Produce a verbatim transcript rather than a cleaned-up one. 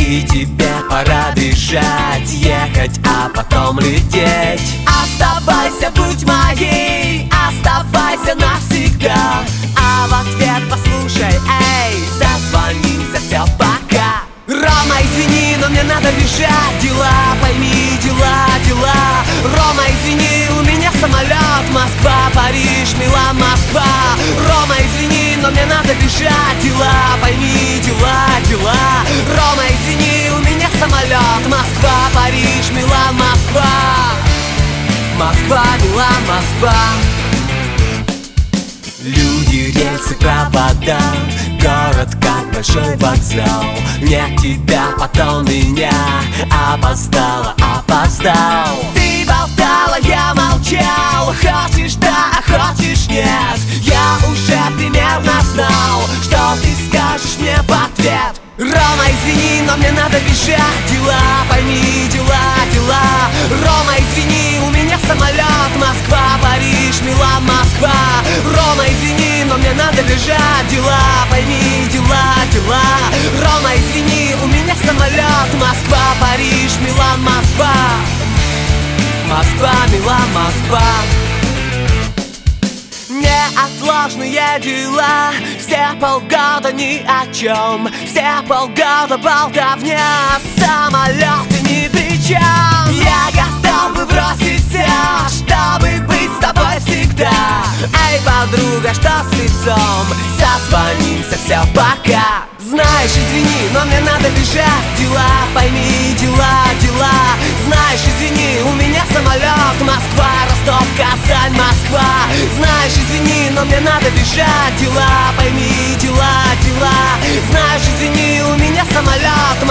И тебе пора бежать, ехать, а потом лететь. Оставайся, будь моей, оставайся навсегда. А в ответ послушай, эй, созвонимся, все, пока. Рома, извини, но мне надо бежать, дела, пойми, дела, дела. Рома, извини, у меня самолет, Москва, Париж, Милан, Москва. Рома, извини, но мне надо бежать, дела, пойми, дела, дела. Рома, извини, у меня самолет, Москва, Париж, Милан, Москва. Москва, Милан, Москва. Люди, рельсы, провода, город как большой вокзал. Нет тебя, потом меня, опоздала, опоздал. Ты болтала, я молчал, хочешь да, а хочешь нет. Я уже примерно знал, что ты скажешь мне в ответ. Рома, извини, но мне надо бежать, дела, пойми, дела, дела. Рома, извини, у меня самолет, Москва, Париж, Милан, Москва. Рома, извини, но мне надо бежать, дела, пойми, дела, дела. Рома, извини, у меня самолет, Москва, Париж, Милан, Москва. Москва, Милан, Москва. Неотложные дела, все полгода ни о чем, все полгода болтовня, самолеты ни при чем. Я готов бы бросить все, чтобы быть с тобой всегда. Эй, подруга, что с лицом? Созвонимся, все, пока. Знаешь, извини, но мне надо бежать, дела, пойми, дела, дела. Знаешь, извини, у меня самолет, Москва, Ростов, Казань, Москва. Знаешь, извини, но мне надо бежать, дела, пойми, дела, дела. Знаешь, извини, у меня самолет,